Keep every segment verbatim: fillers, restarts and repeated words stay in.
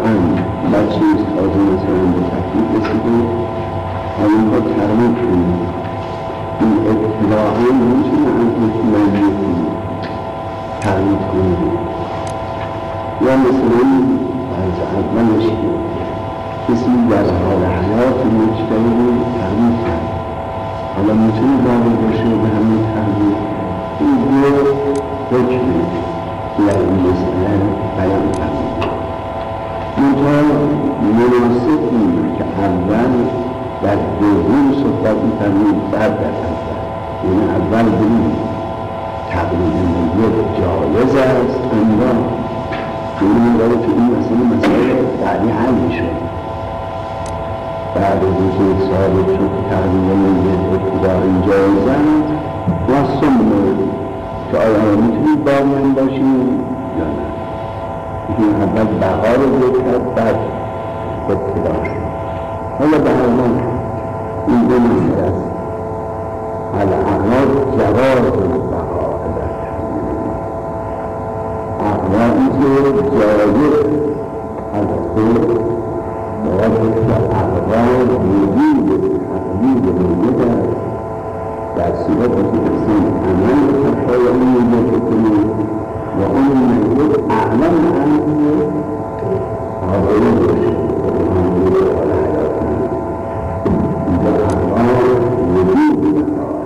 ابتداعا بچه تازه مثلا به تکلیف رسیده و این با ترمیم کنید این ابتداعا نمیتونه از حکمانی ترمیم کنید یا مثلا از اولش کسی در حال حیات مجتمعی ترمیم کرد حالا میتونه باقی باشه به همین ترمیم این دو حکمه در این مسئله بیان کرد منطقه مناسب این که اول در دوم صحبت می‌کنیم بعد در اول یعنی اول بگیم تقریبا یک جایز است اما این داره که این مسئله مسئله بعدی حل می‌شود بعد از اینکه ثابت شد که تقریبا یک ابتداعی جایز است و سنت که آیا میتونید باقی باشید یا نه این اول بقا رو بکرد بعد ابتدا شد حالا به هر حال این دو مسئله است الاعراض جواز البقا در تحمیل اعراضی که جایز البته باید که اعراض وجود تقلید موجود است در صورت که کسی عمل تفایم موجود کنید و اون موجود اعلم عنه حاضری باشد و اون موجود حال حیات اینجا اعراض وجود بقای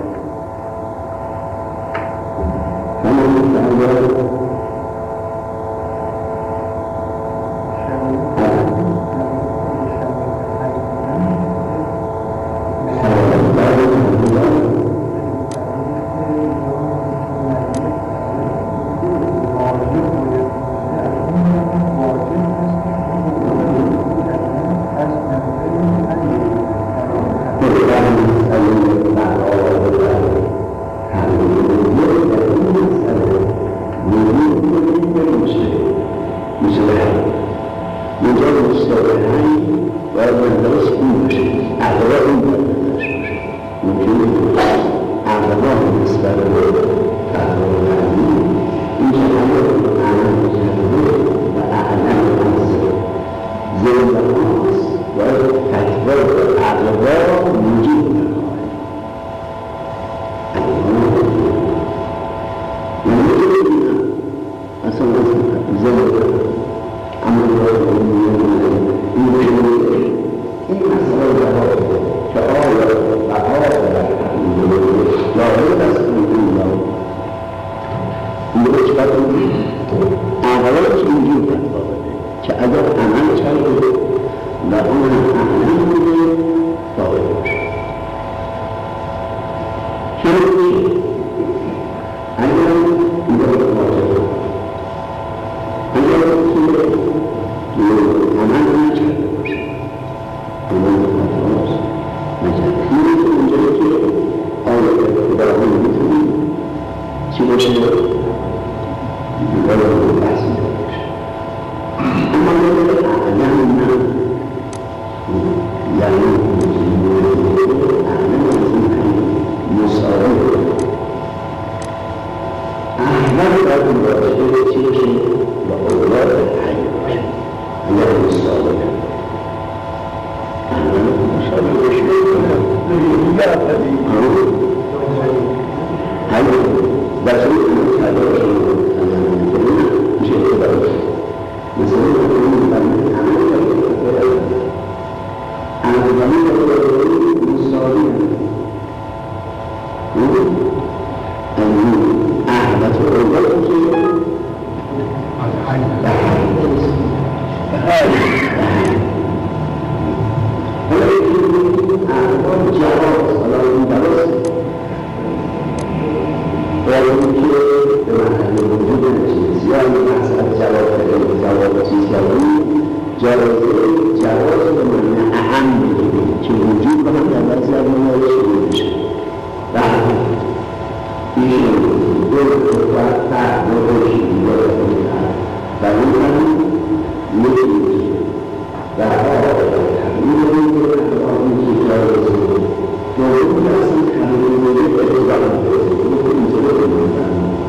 همه مستعداد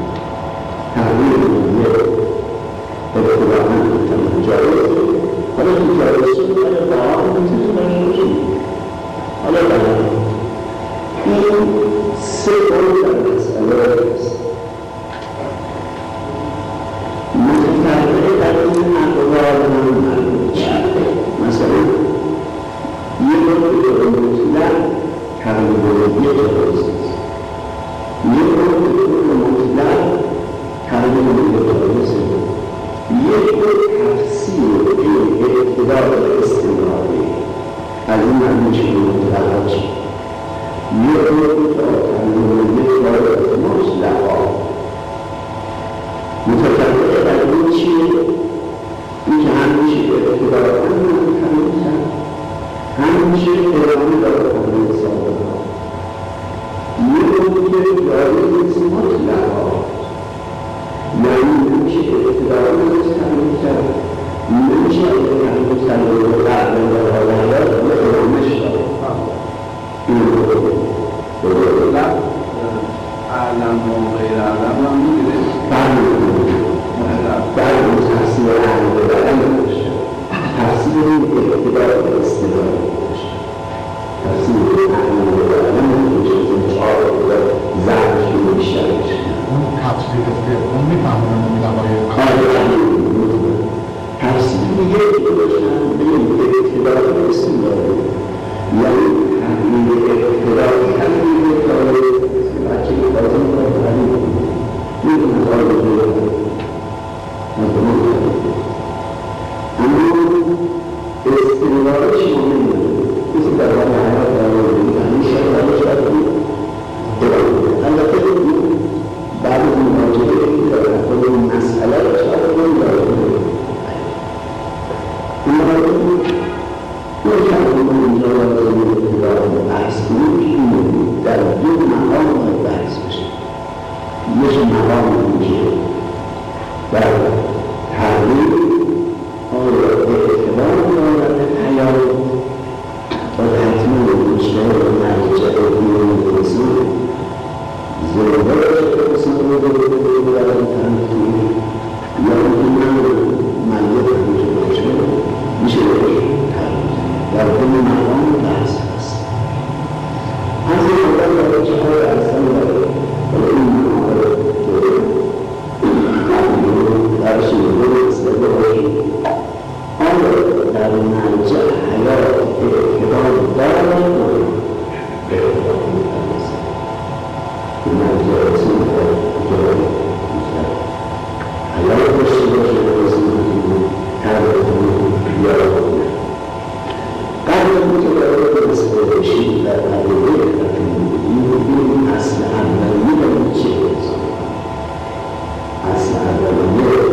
Thank you. آیا واقعا میتونی داشته باشی؟ حالا برای این سه بار در مسئله هست متفرقه در این اقوال هم معلوم شده. مثلا یه بار به مطلق تقریبی جواز است، یه بار به مطلق تقریبی جواز است، یه بار تفسیر اقتدار استمراری از این معنیش به مطلق هست، یه بار تقریبی جواز مطلقا متفرقه در این چیه؟ این که همیشه اقتدار همین همیشه همیشه ارائه داره همین سابقه ها یه بودی که داره نیست مطلق ها یعنی نمیشه اقتدار نیست همیشه نمیشه همیشه سلوه قبل داره حالا و ارامش داره این رو بگه اعلم و غیر اعلم هم میگیره در تفسیر اهل بدن باشه، تفسیر اقتدار استدلال باشه، تفسیر اهل بدن باشه که چهار اقتدار ضعفش بیشتر باشه. اون تفسیر اون میفهمون مطلقای تفسیر دیگه که باشن به اقتدار استدلال یعنی تحلیل اقتدار تحلیل اقتدار بچه که بازم کنه تحلیل میدونه کار بکنه اما استمرارش مهم داره کسی در حال حیات داره همیشه دارش باید بود البته بعد از مواجهه که داره خود این مسئله رو شاید کنی داره اما نمیشه اینجا را کنی اقتدار رو بحث کنی که در دو مقام باید بحث بشه یک مقام میشه در تحلیل آیا اعتبار دارد حیات و تطمیل مشکل و مرجع دیون انسان ضرورت انسان رو برای تنظیم یا اینکه من ملیت همیشه باشه میشه در کل مقام بحث هست از این اول در چه های اصلا داره و این مقام در شیوه استفاده باشید آیا در مرجع حیات اقتدار دارد و اقتدار می‌دارد این مرجع اصلا اقتدار حیات داشته باشید و رسیدید حیات بیارد قبل متوجه مسئله بشید در قضیه این اصل اولی در چه اصل اولیه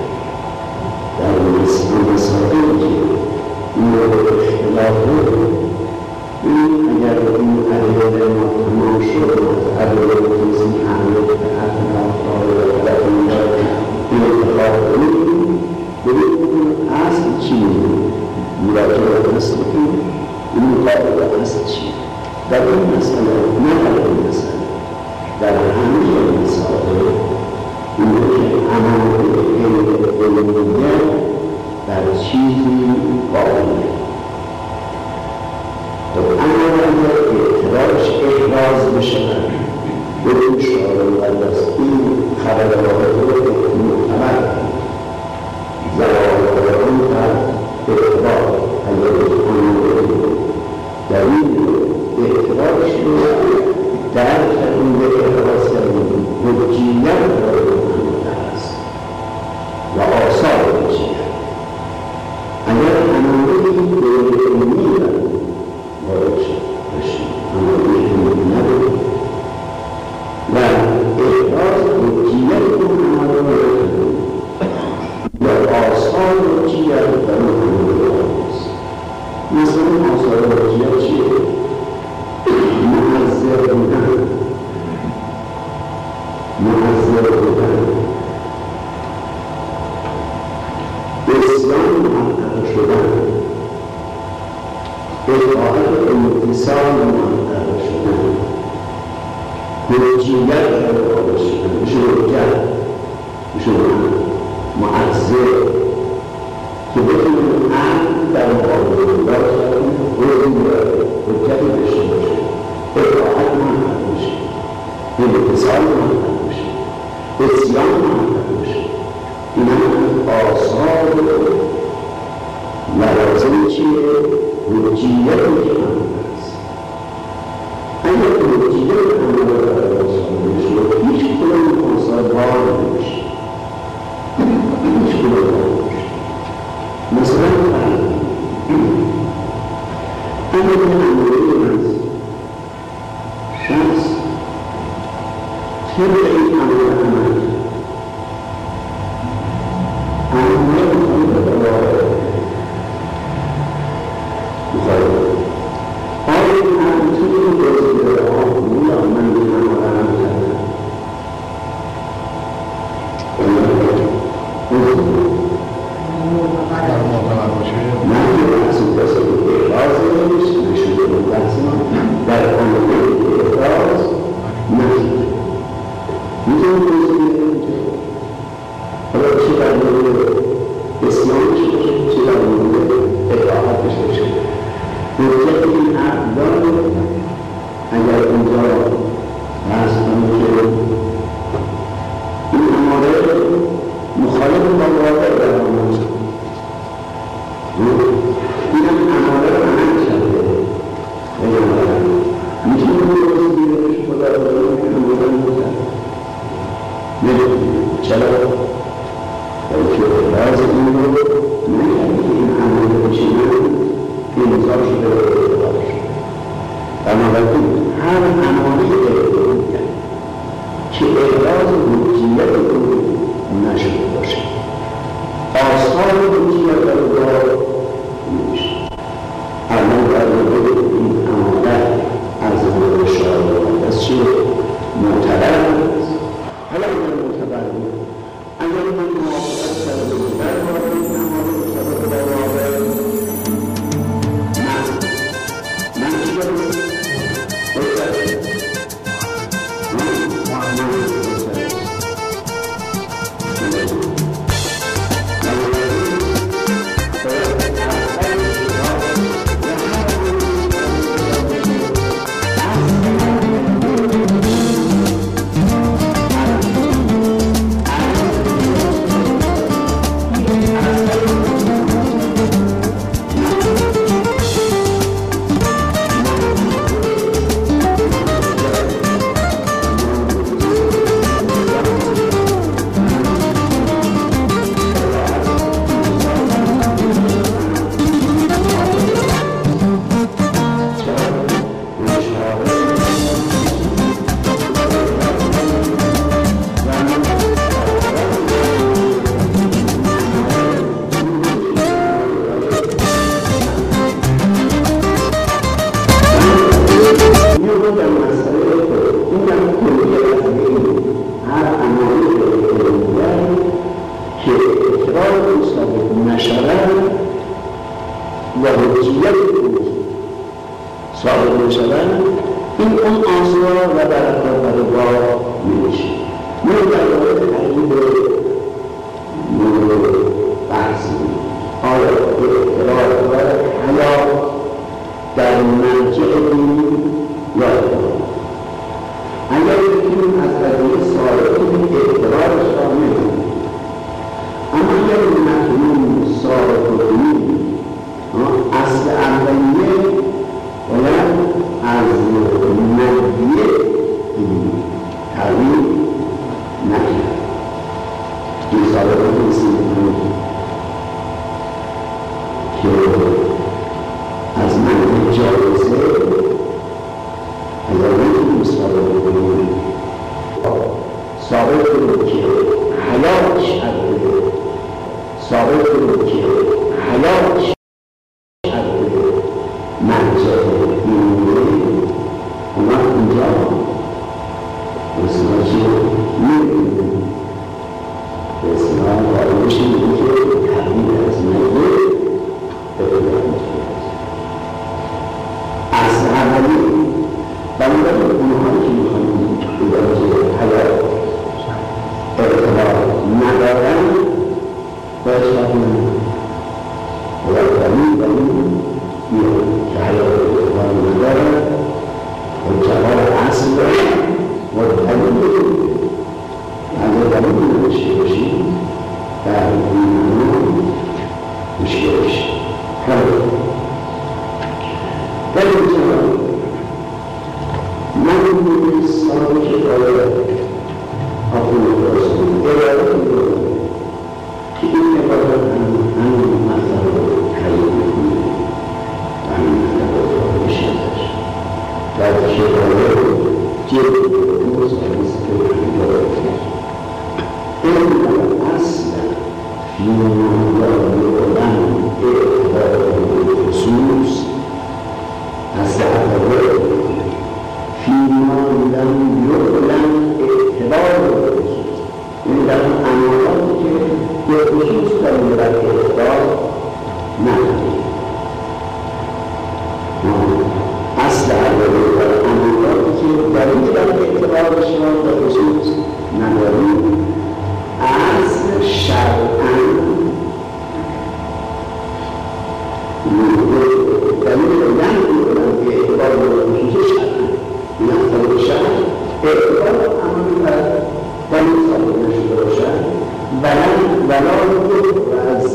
در مسائلی که این رو اختلاف رو این اگر این علیه ما تمام شد از علیه توضیح حمله به اطلاف آره و اینجا این اتفاق کنیم ببینید اون اصل چی مراجعه اصل کنیم این مطابق اصل چی در این مسئله نه در این مسئله در همه مسائل این که عمل علمیه در چیزی قابله اما اگر اعتراض احراز بشود به اون شعار مقدس این خبرات رو معتبر زوال آن در اعتبار اگر در این اعتبارش رو در این به احراز کردیم حجیت رو و آثار میشه اگر امامه به علمی وارد بشید امامه علمی نبود و احراز حجیت اون امامه رو و آثار حجیت در اون امامه رو مثلا آثار حجیت چیه؟ معذر بودن معذر بودن اسلام محقق شدن اطاعت انتصال محقق شدن حجیت محقق شدن میشه حجت میشه معذر که بتونیم عقل در مقابل اعتبار کردیم روزی داره حجتی داشته باشه اطاعت محمد باشه انتصال محمد باشه اسیان محمد باشه این هم آثار لوازم چیه؟ حجیت محمد است اگر حجیت محمد را آثار بشه هیچ کدام آثار بار نمیشه هیچ کدام بار نمیشه مثلا اگر محمدی هست شخص طبق این عمل عمل عمل خود را مخالف آیا این عمل چیزی بازی داره آقایی یا من این عمل عمل کردم اگر معتبر باشه من که محصول کسی که اعراضش نشده بود در عمل اعراض نشده میتونم توضیح بدم اینجا حالا چه در مورد اسلامش باشه چه در مورد اطاعتش باشه حجت این عقل داره اگر اینجا فرض کنیم که این اماره مخالف با واقع در آمد شد این هم اماره رو عمل کرده میتونیم توضیح بدمش خدا رو میتونم بودن بودن نمیتونیم چرا؟ بلکه اعراض این رو نکردی که این عمل بچینن امضا شده و اعتبار شده بنابراین هر عملی اعتبار کرد که اعراض حجیت او نشده باشه آثار حجیت او را نمیشه الان در مورد این عمالت از مورد شاید از چه معتبر است حالا اگر معتبر بود اگر من موافقت کرده بود در مورد این عمال مرتبط با واقع من من چی دارم؟ بسرد معنا بسرد و حجیت او صادر میشوند این اون آثار و برکات برگاه میشه ما در مورد تقریب مورد بحثی آیا اعتراض دارد حیات در مرجع دینی یا اعتراض اگر بکنیم از قضیه صادقی اعتراضش را میکنیم اما اگر مکنون صادق دینی اصل اولیه باید از مدیه تغییر نکرد این صادق نیستیم که از مدیه جایزه اگر نکنیم صادق کنیم صادق کنیم که حیات شده صادق کنیم که حیات مرجع دینی اومد اینجا اصلا چی می‌بینیم اصلا قائل بشیم که تبدیل از مدیه به اعتراض اصل اولی بنابراین اونهایی که می‌خواهیم بگویم که حیات اعتراض ندارن باید شاید باید دلیل دلیل که حیات اعتبار ندارد و جواب اصل دارد و دلیل اگر دلیل نداشته باشیم در این معنا مشکل بشه. در اینجا من این سالی که باید اپول برسیم ارائه کنیم که این عبادت همین مطلب رو تایید می‌کنه و همین مطلب رو می‌شناسه در که باید جدی درست و مستقل می‌دارد این اصلا فیما یعلم اعتبار خصوص از اعتبار فیما لم یعلم اعتبار خصوص یعنی در اون اماراتی که به خصوص در اون در اعتبار نداریم اصل اعتبار در اماراتی که در این در اعتبار شما به خصوص نداریم از شرعاً دلیل نمی‌دونم که اعتبار بودن که شرعاً این اصلا شرع اعتبار عملی بر دلیل ثابت نشده باشد ولا از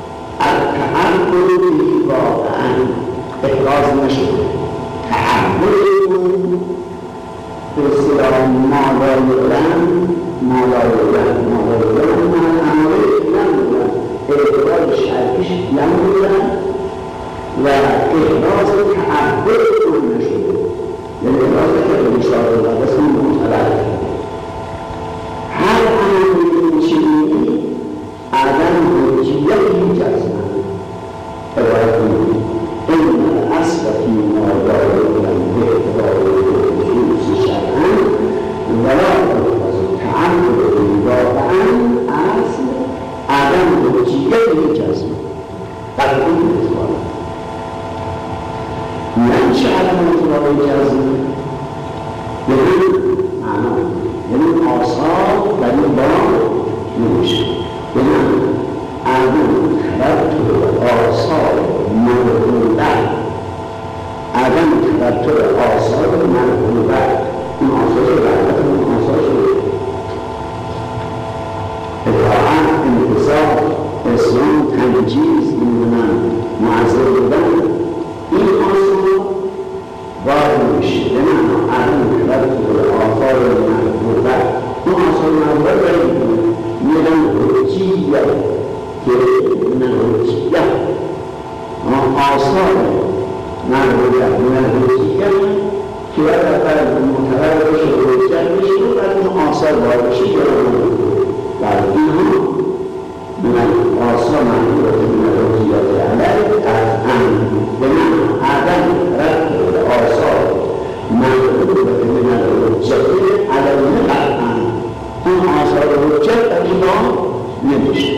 تعبد به واقعاً احراز نشده تعبد به اصطلاح مالایلن مالایلن مالایلن من عملی نمیدونم اعتبار شرعیش نمیدونم و احراز تعبد کنه نشده یعنی احراز که بشاره و اسم مطلق هر عملی چیزی عدم حجیتی جزمه ارائه کنید این اصل فی مالایلن به اعتبار خصوص شرعاً ولا تعبد واقعاً اصل عدم حجیتی جزمه در این اعتبار نمیشه عدم اعتبار جزمه یعنی معنا یعنی آثار در این بار نمیشه یعنی عدم ترتب آثار مرغوبه عدم ترتب آثار مرغوبه این آثار برکت اون آثار شده اطاعت انتصاب اسلام تنجیز نمیدونم معذر بودن این آثار وارد میشه به معنی عدم ترتب آثار مرغوبه اون آثار مرغوبه داریم میدن حجیه که من حجیه آثار مرغوبه من حجیه که باید اول معتبر بشه و حجت بشه و بعد اون آثار باید بشه یا در اینها من آثار مرغوبه من حجیت علیه از امن به من عدم رد آثار مرغوبه من حجت علیه قطعا اون آثار حجت در اینها نمیشه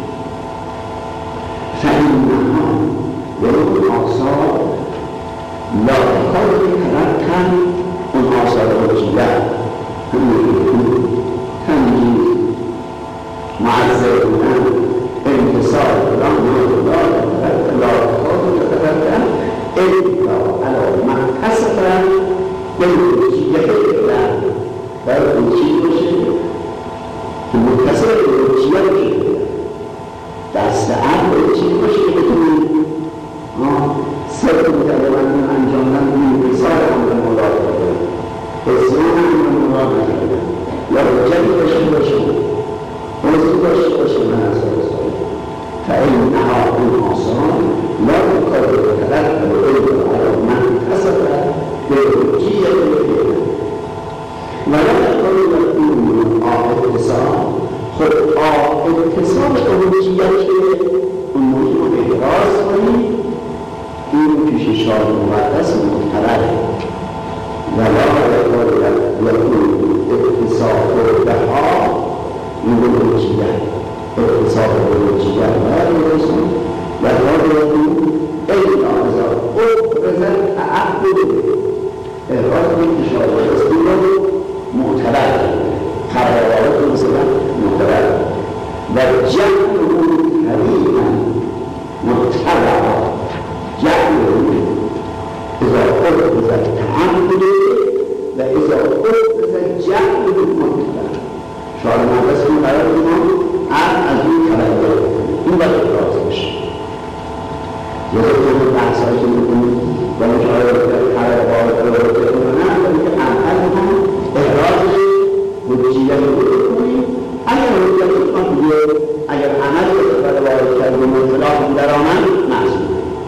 فإنها یعنی آثار لا کار ترکن اون آثار حجیت تنجیز معذر بودن انتصار بودن لا کار ترکن الا علی من کسبن بالحجیت اعلام در حجیت باشه که متصل حجیت باشه دست عقل چی باشه که بتونید صرف متعلمان انجام دادن انتصار عمل مراد کنید اسلام عمل مراد کنید یا حجتی باشه باشه موضوع باشه باشه من اصلا فإنها اون آثار لا تقرر ترتب الا على من كسب بحجية الفعل ولا تقرر اون اتصال خود اتصال حجیت اون موضوع احراز کنید این پیش شاه مقدس محترم ولا تقرر اتصال بها این حجیت اتصال حجیت نداریم و نداریم الا از افرزن تعبد احراز کنید شاه مقدس این محترم قرارات مثلا مقرر و جمع حریما متبعا جمع أخذ تعمد و اذا أخذ جهل مطلق شعار مدرس این قرار ما از از این خبر داره این باید ابراز بشه یه خود بحث هایی که میکنیم با مشاهده خبر باید ابراز کنه ولی که اول هم ابراز حجیت رو بکنیم اگر حجیت رو کنیم اگر عمل استفاده وارد کرد و مطلق در آمد معصوم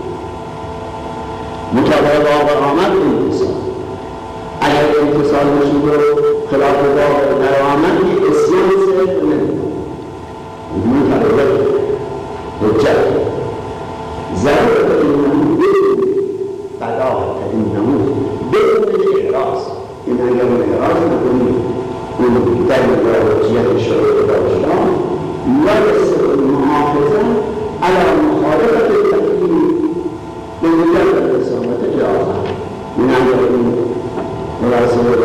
مطابق واقع آمد انتصال اگر انتصال نشید و خلاف واقع در آمد یک اسیان صرف نمید مطابق حجت ضرورت اینمون بدون قضاوت اینمون بدون احراز این اگر اون احراز نکنیم اون در حجیت شروع داشتان یرسل المحافظه علی مخالفت التکلیف به مجرد اصامت جازه این اگر این مراسل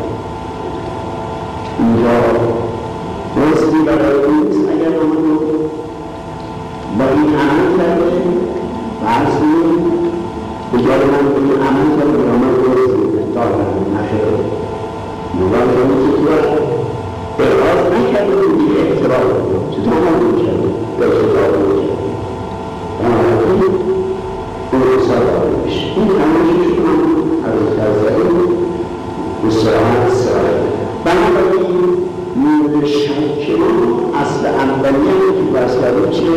اینجا رسلی برای نیست اگر اون با این عمل کرده فرض کنیم به جای من این عمل کرده برامن رسلی دارم نخیر نوان کنیم که تو اعراض نکرده و دیگه احترام کنیم چطور هم رو کرده به احترام رو کرده بنابراین اون رسال داره میشه این همونش هم عرض کردیم استراحت سرای بنابراین مورد شک ما اصل اولیه که بس کردیم چه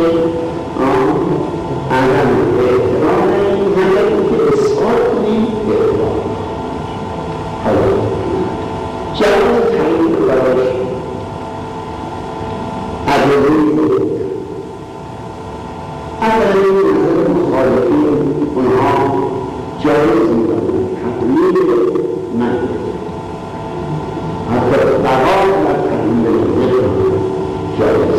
عدم احترام نگردیم که اثبات کنیم احترام حالا جواب تعیین رو براش ادبی بود اولی نظر مخالفین اونها جایز میدانند تقلیل من حتی بقای و تقلیل من جایز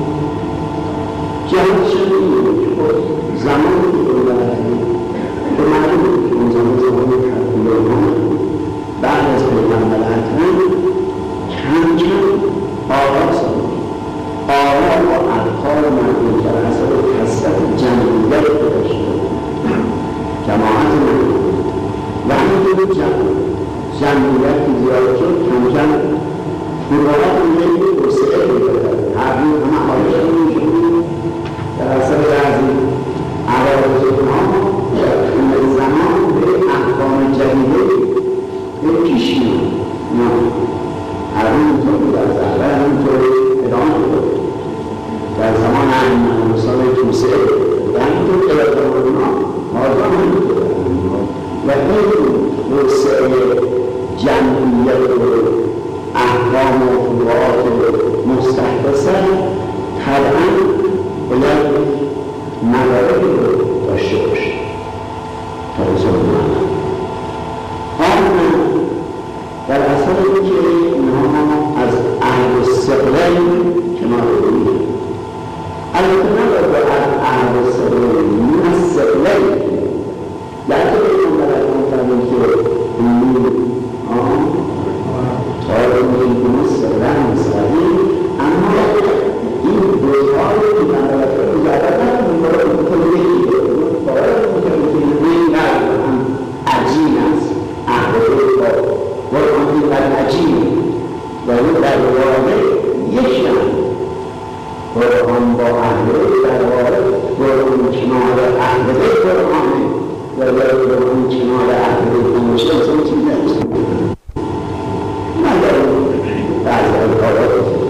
جهت شده اینه که زمانی که اولادی به معلوم که اون زمان زمان تقلیل من بعد از پیغمبر اکرم کم کم آرا سامد آرا و افکار مردم در اثر کثرت جمعیت پیدا شده جماعت مردم و همینطور جمع جمعیت که زیاد شد کم کم گروهات اونهایی توسعه پیدا کرد هر روز همه حالش میشد در اثر بعضی عوارض اونها اون زمان به احکام جدیده پیش میاد نه هر اینطور بود از اول همینطور ادامه بود در زمان همین مثال توسعه و همینطور ادامه اونها مازم همینطور و این توسعه جمعیت و احکام و فروعات مستحدثه طبعا باید مواردی رو داشته باشه تا رسول الله در اصل اینکه اینها از اهل الثقلین کنار بگیریم البته نباید با اهل الثقلین من الثقلین یعنی به این برای کنیم که این طالب میگیم الثقلین مستقیم اما این دوتایی که من برای کنیم زیادت نکنیم برای کنیم یکی باید میکنیم که این نرد هم عجین است اهل الثقلین قرآن بر عجیب و این در واقع یک هم قرآن با اهل در واقع قرآن کنار اهل قرآنه و یا قرآن کنار اهل نمیشه اصلا چیز نیست مگر بعض الکارات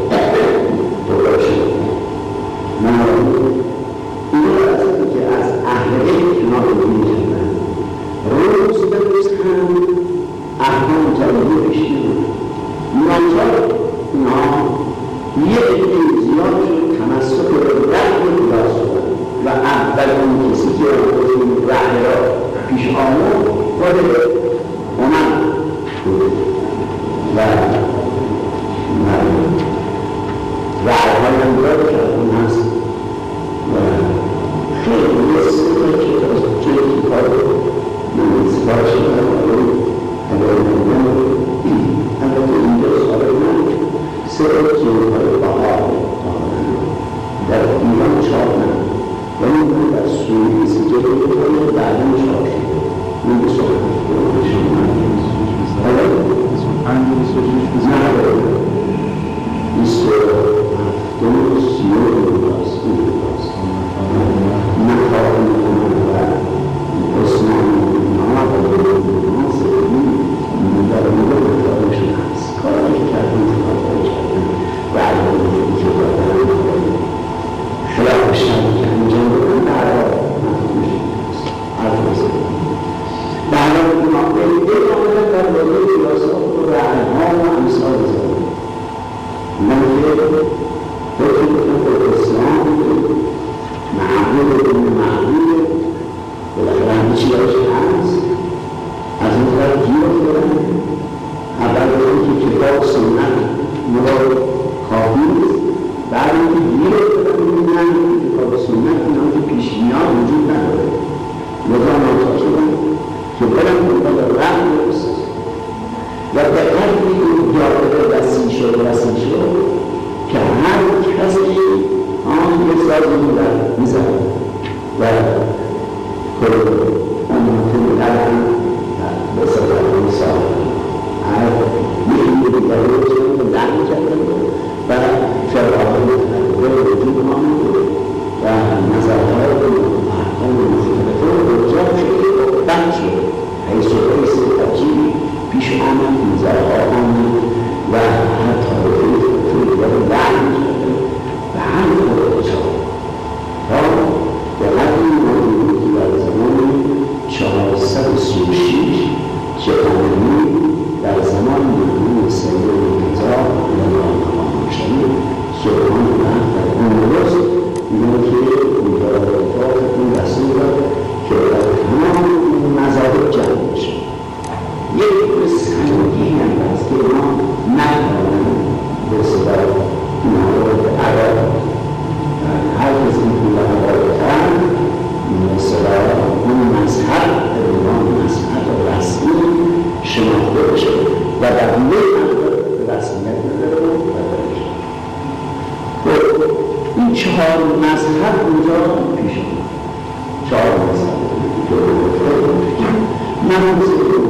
درست من این رو اصلا که از اهل کنار نمیشه روز به روز هم احکام جدیدی بشید منظر اینا یه عده زیاد تمسک به رحم خدا شدن و اول اون کسی که این رحم را پیش آمد خود اومد بود و رحمهای هم دارد که اون هست و خیلی یه که از چه کار من سفارش دارم البته اینجا سوال من سرد جنهای بها در ایران چاپ نم ولی من در سوئیس جلوی کنه بعدا چاپ شده من به سوال همه چی داشت هست از این طرف گیر افتادن اول بودن که کتاب سنت مراد کافی نیست بعد اینکه گیر افتادن می‌بینن که کتاب سنت اینا که پیش میاد وجود نداره لذا ناچار شدن که برن دنبال رحم برسد و به قدری این جاده وسیع شد وسیع شد که هر کسی آن یک سازی بودن میزن و کل امتی بودن به سازن اون سازن هر یکی دیگر رو چند در میکردن و فرقاهای متنوع وجود ما میده و نظرهای احکام مختلفه رجوع خیلی بند شد حیث و حیث تجیبی پیش آمد نظرها آمد و هر طایفه دیگر رو لعن میکردن و همین رو بچار تا به قدری موجودی که در زمان چهارصد و سی و شش جهانی در زمان مرحوم سید مرتضی الله تمام سلطان رحمت در اون درست میگن که اونجا اتفاق این رسول داد که در تمام این مذاهب جمع بشه یک روز سنگین هم هست که ما نتوانند به صدا موارد عرب هر کسی که در عرب کرد مثلا اون مذهب اون مذهب رسمی شناخته بشه و در یک رسمیت نداره و داره این چهار مذهب اونجا پیش آمد چهار مذهب نماز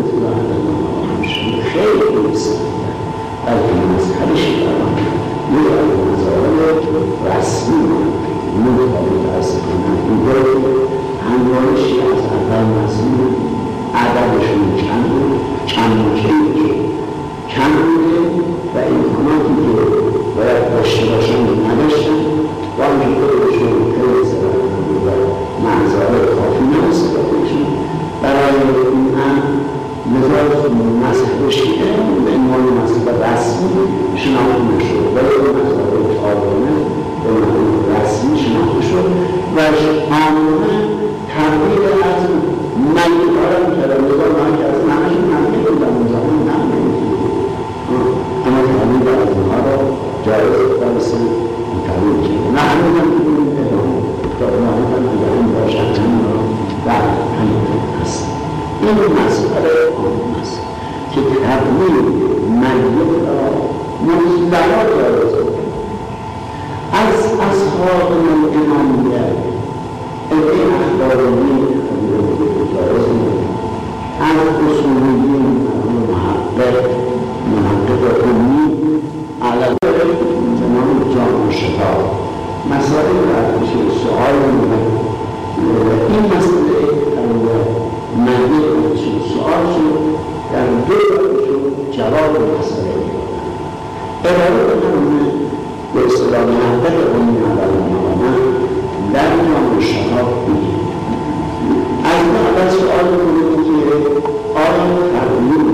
خیلی بسیار از این مذهب شیعان یک از مذاهب رسمی مطابق از اینجا انواع شیعه از اول مذهب عددشون چند چند مجهی چند بوده و امکاناتی که باید داشته باشن نداشتن و آنجا خودشون خیلی سبب و منظره کافی نرسه باشن برای این هم نظار مذهب شیعه به عنوان مذهب رسمی شناخته نشد ولی اون مذهب تابعانه به عنوان رسمی شناخته شد و آنها تبدیل از ملی کارم کردن نظار من که از همشون ملی بودن اون زمان نمیدونید اما تبدیل از اونها را جایز برسن تبدیل کرد نه همین هم بودیم ادامه تا اونها هم اگر این باشن همین را در همین هست این مسئله آن است که تبدیل ملی را مطلقا جایز از اصحاب امامیت این اخبارانی جایز از اصولیین محقق محقق امی علاقه زمان جامع شفا مسائل رفتش سؤال این مسئله معنی سؤال شد در دو شد جواب مسئله ارائه کنم به اصطلاح محقق امی علاقه در جامع شفا بگیم از اول سؤال کنیم که آیا تقلیل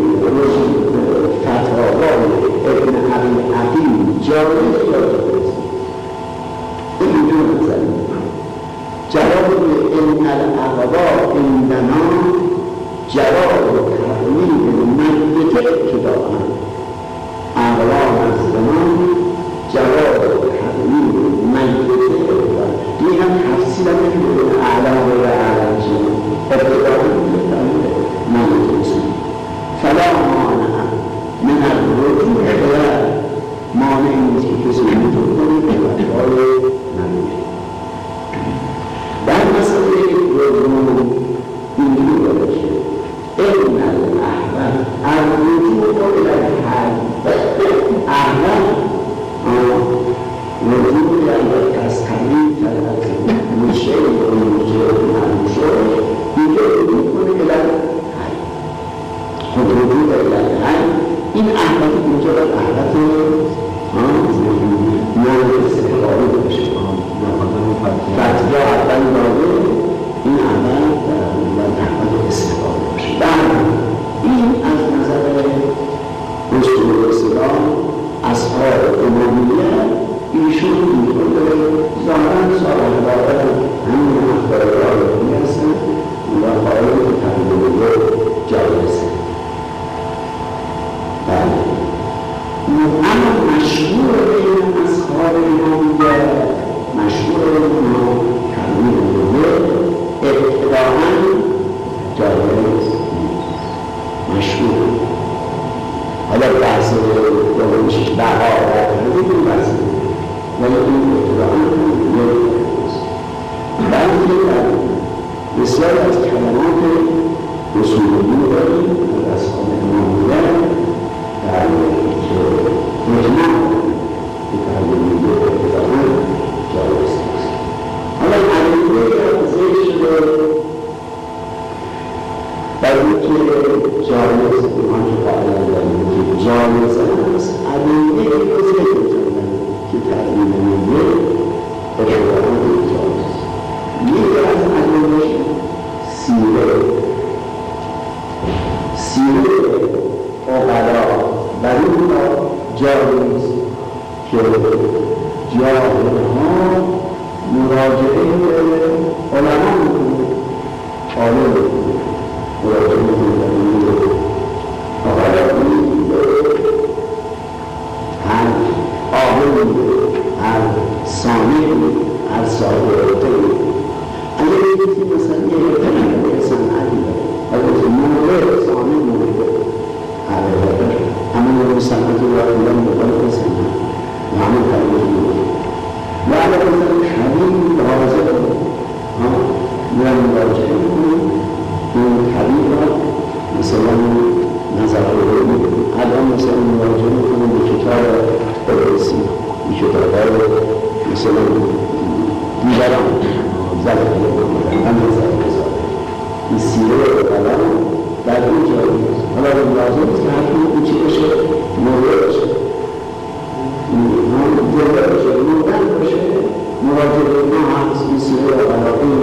فتاوای ابن ابی عقیل جایز یا جایز این اینجور نظر میکنم جواب ان الاقوا عندنا جواب تقلیل منطق ابتداء اقوا نزدمان جواب تقلیل منطق ابتداء این هم تفصیل هم نمیده اعلام و اعلام چیه ابتداء منطق فلا مانع من الرجوع الى مانع نیست که کسی رجوع کنه به فتوای نمیده در مسئله رجوع اینجوری داره که ان الاحوال الرجوع الى الحل احوال رجوع الى تستقیم طلب میشه و میشه میشه اینجا رجوع کنه الى الحل خود رجوع الى الحل این احوال اینجا باید احوال مورد استقلالی باشه فتوا اول داده این اول باید احوال استقلالی باشه بعد این از نظر رسول اسلام اصحاب امامیت ایشون اینطور داره ظاهرا صالح داره همین اخبار داره هستن و قائل خوش بقا و تردید این وزید ولی این ابتداعا یک بلکه در بسیار از کلمات رسولگی داریم از اصحاب امام بودن در که مجمع که تردید ابتداعا جایز نیست. حالا علیه ارزش شده در اینکه جایز ایمان که قائل داریم که جایز است علیه ارزش شده که تردید میگه ابتداعا جایز است. یکی از علیه سیره سیره اقلا بر این را جایز که جاهل‌ها مراجعه علما میکنه عالم مراجعه میکنه اقلا هر عالم هر سامع هر صاحب اگر یکی مثلا یه ارتباط صنعتی داره اگر مورد سامع مورد علاقه همه مورد صنعتی را بودن مورد صنعت معنی تغییر مورد و اگر مثلا خبیر حاضر میان مراجعه میکنیم این خبیر را مثلا نظر رو میکنیم الان مثلا مراجعه میکنیم به کتاب برسی این کتاب مثلا دیگران زده کنیم هم نظر بزاره این سیره قلم در این جایی است حالا لازم است که حتی این چی باشه مورد باشه مورد باشه مورد باشه مراجعه ما هست این سیره قلم